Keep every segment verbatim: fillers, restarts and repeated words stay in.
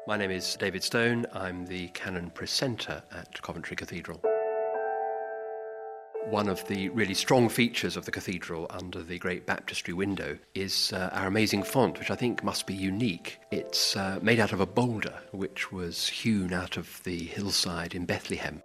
My name is David Stone. I'm the Canon Precentor at Coventry Cathedral. One of the really strong features of the cathedral under the great baptistry window is uh, our amazing font, which I think must be unique. It's uh, made out of a boulder which was hewn out of the hillside in Bethlehem.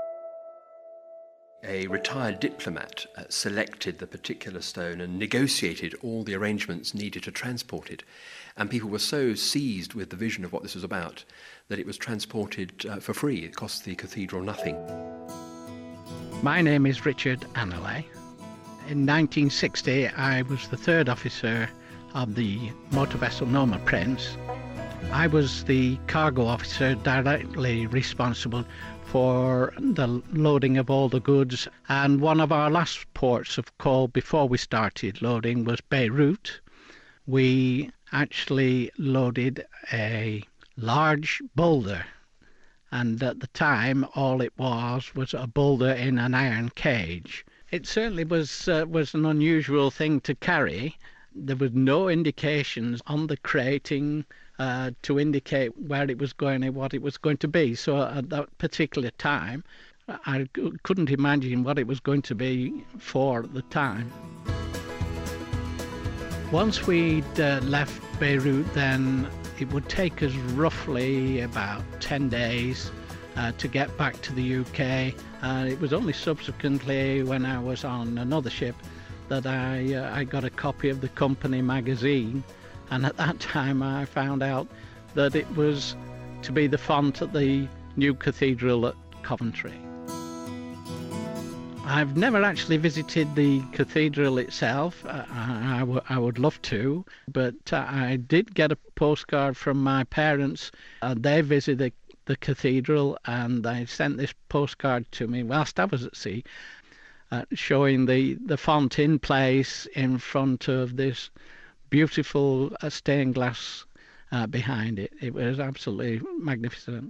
A retired diplomat uh, selected the particular stone and negotiated all the arrangements needed to transport it. And people were so seized with the vision of what this was about that it was transported uh, for free. It cost the cathedral nothing. My name is Richard Annelay. In nineteen sixty, I was the third officer of the motor vessel Norma Prince. I was the cargo officer directly responsible for the loading of all the goods, and one of our last ports of call before we started loading was Beirut. We actually loaded a large boulder, and at the time all it was was a boulder in an iron cage. It certainly was uh, was an unusual thing to carry. There was no indications on the crating uh, to indicate where it was going and what it was going to be. So at that particular time, I couldn't imagine what it was going to be for at the time. Once we'd uh, left Beirut, then it would take us roughly about ten days uh, to get back to the U K. Uh, it was only subsequently, when I was on another ship, that I, uh, I got a copy of the company magazine, and at that time I found out that it was to be the font at the new cathedral at Coventry. I've never actually visited the cathedral itself. Uh, I, I, w- I would love to, but uh, I did get a postcard from my parents. Uh, they visited the, the cathedral, and they sent this postcard to me whilst I was at sea, Uh, showing the, the font in place in front of this beautiful uh, stained glass uh, behind it. It was absolutely magnificent.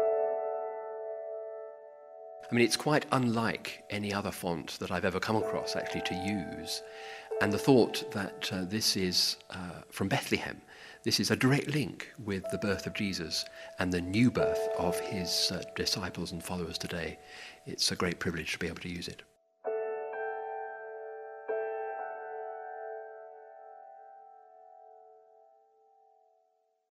I mean, it's quite unlike any other font that I've ever come across, actually, to use. And the thought that uh, this is uh, from Bethlehem, this is a direct link with the birth of Jesus and the new birth of his uh, disciples and followers today. It's a great privilege to be able to use it.